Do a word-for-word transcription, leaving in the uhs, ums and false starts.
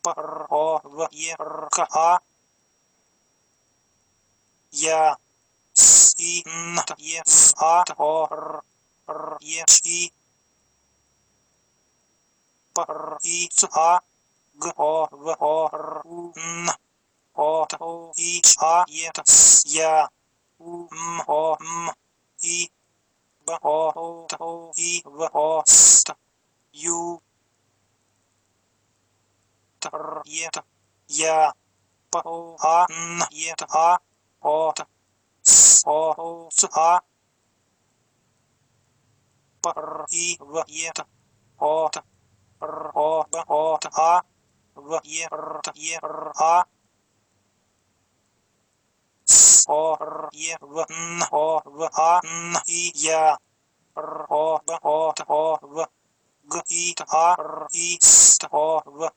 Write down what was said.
пр о в е р к а я с и н т е з а т о р р е ч и пр и ц а г о в о р у н о т о и ч а е т с я у м о м и б о о т о и в о с т ю т р е т я п о а н е т а о т с о о ц а пр и в е т о т р о б о т а в е р т е р а с о р е в н о в а н и я р о б о т о в г и т а р и с т о в